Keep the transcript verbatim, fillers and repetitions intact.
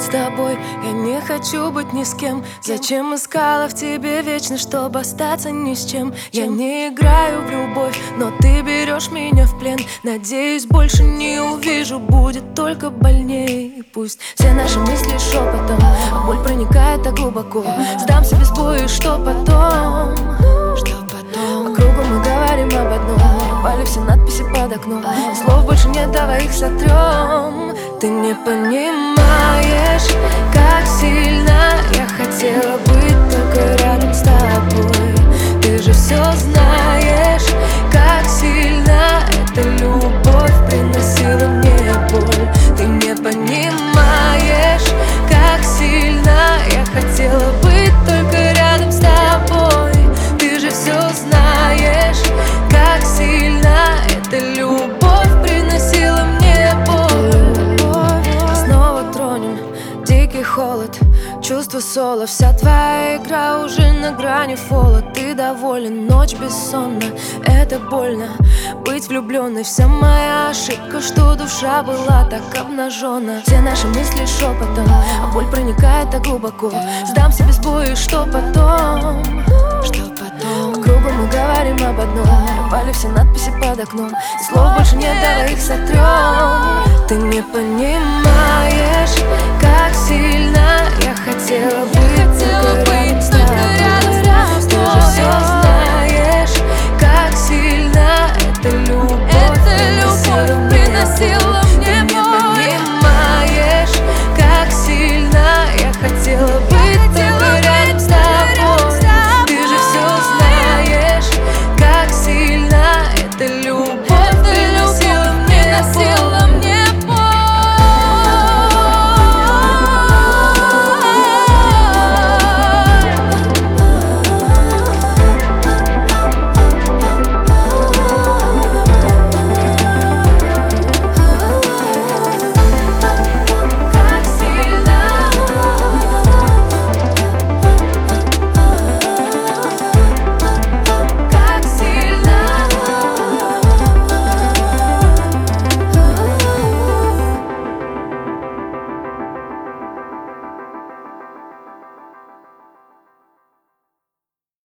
быть с тобой, я не хочу быть ни с кем. Зачем искала в тебе вечно, чтобы остаться ни с чем? Я не играю в любовь, но ты берешь меня в плен. Надеюсь, больше не увижу, будет только больней. Пусть все наши мысли шепотом, а боль проникает так глубоко. Сдамся без боя, что потом? Что потом? По кругу мы говорим об одном, упали все надписи под окном. Слов больше нет, давай их сотрем. Ты не понимаешь, как сильно я хотела быть только рядом с тобой. Ты же все знаешь, как сильно эта любовь приносила мне боль. Ты не понимаешь, как сильно я хотела быть только рядом с тобой. Ты же все знаешь, как сильно эта любовь приносила мне боль. Снова тронем дикий холод, чувство соло. Вся твоя игра уже на грани фола. Ты доволен, ночь бессонна, это больно быть влюбленной. Вся моя ошибка, что душа была так обнажена. Все наши мысли шепотом, а боль проникает так глубоко. Сдамся без боя, что потом? Что потом? По кругу мы говорим об одном, упали все надписи под окном. Слов больше нет, давай их сотрем. Ты не понимаешь, как